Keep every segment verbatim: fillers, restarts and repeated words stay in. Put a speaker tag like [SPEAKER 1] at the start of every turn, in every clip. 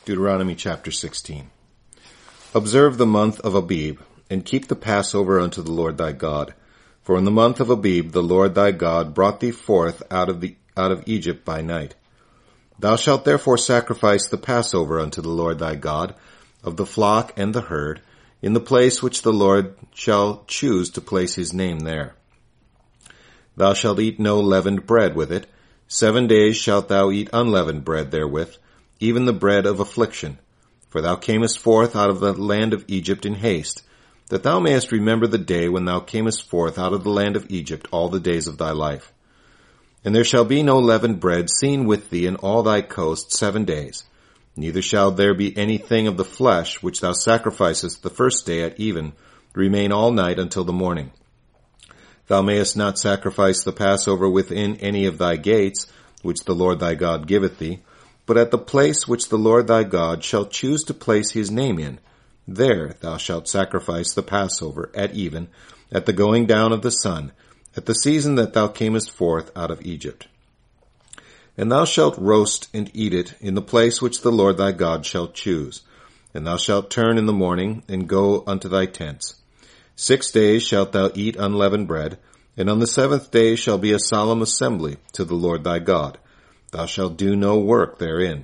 [SPEAKER 1] Deuteronomy chapter sixteen. Observe the month of Abib, and keep the Passover unto the Lord thy God. For in the month of Abib the Lord thy God brought thee forth out of the out of Egypt by night. Thou shalt therefore sacrifice the Passover unto the Lord thy God, of the flock and the herd, in the place which the Lord shall choose to place his name there. Thou shalt eat no leavened bread with it. Seven days shalt thou eat unleavened bread therewith, even the bread of affliction. For thou camest forth out of the land of Egypt in haste, that thou mayest remember the day when thou camest forth out of the land of Egypt all the days of thy life. And there shall be no leavened bread seen with thee in all thy coast seven days. Neither shall there be anything of the flesh which thou sacrificest the first day at even, remain all night until the morning. Thou mayest not sacrifice the Passover within any of thy gates, which the Lord thy God giveth thee, but at the place which the Lord thy God shall choose to place his name in. There thou shalt sacrifice the Passover at even, at the going down of the sun, at the season that thou camest forth out of Egypt. And thou shalt roast and eat it in the place which the Lord thy God shall choose. And thou shalt turn in the morning, and go unto thy tents. Six days shalt thou eat unleavened bread, and on the seventh day shall be a solemn assembly to the Lord thy God. Thou shalt do no work therein.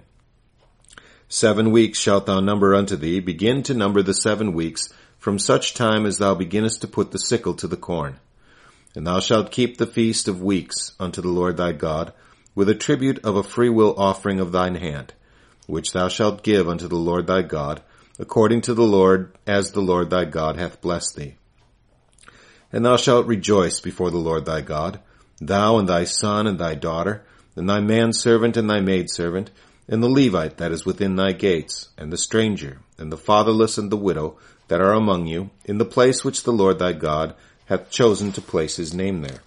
[SPEAKER 1] Seven weeks shalt thou number unto thee, begin to number the seven weeks, from such time as thou beginnest to put the sickle to the corn. And thou shalt keep the feast of weeks unto the Lord thy God, with a tribute of a freewill offering of thine hand, which thou shalt give unto the Lord thy God, according to the Lord, as the Lord thy God hath blessed thee. And thou shalt rejoice before the Lord thy God, thou and thy son and thy daughter, and thy manservant and thy maidservant, and the Levite that is within thy gates, and the stranger, and the fatherless and the widow that are among you, in the place which the Lord thy God hath chosen to place his name there.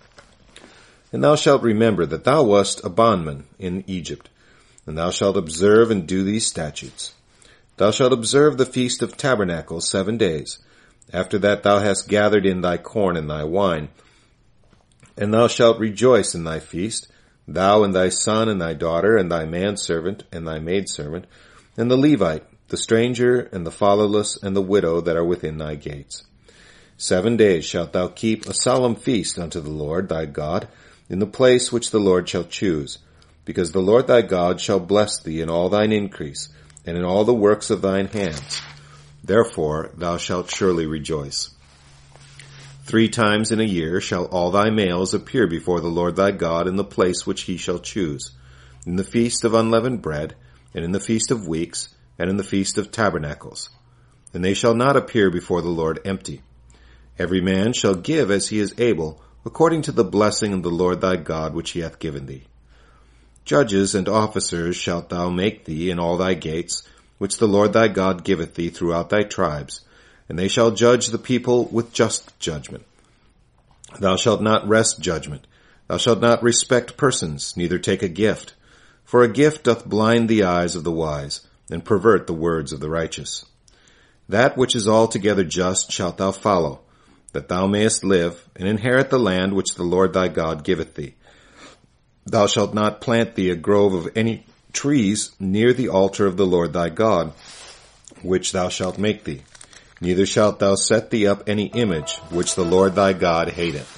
[SPEAKER 1] And thou shalt remember that thou wast a bondman in Egypt, and thou shalt observe and do these statutes. Thou shalt observe the feast of tabernacles seven days. After that thou hast gathered in thy corn and thy wine, and thou shalt rejoice in thy feast, thou and thy son and thy daughter, and thy manservant and thy maidservant, and the Levite, the stranger, and the fatherless, and the widow that are within thy gates. Seven days shalt thou keep a solemn feast unto the Lord thy God, in the place which the Lord shall choose, because the Lord thy God shall bless thee in all thine increase, and in all the works of thine hands. Therefore thou shalt surely rejoice. Three times in a year shall all thy males appear before the Lord thy God in the place which he shall choose, in the feast of unleavened bread, and in the feast of weeks, and in the feast of tabernacles. And they shall not appear before the Lord empty. Every man shall give as he is able, according to the blessing of the Lord thy God which he hath given thee. Judges and officers shalt thou make thee in all thy gates, which the Lord thy God giveth thee throughout thy tribes, and they shall judge the people with just judgment. Thou shalt not wrest judgment. Thou shalt not respect persons, neither take a gift. For a gift doth blind the eyes of the wise, and pervert the words of the righteous. That which is altogether just shalt thou follow, that thou mayest live, and inherit the land which the Lord thy God giveth thee. Thou shalt not plant thee a grove of any trees near the altar of the Lord thy God, which thou shalt make thee. Neither shalt thou set thee up any image which the Lord thy God hateth.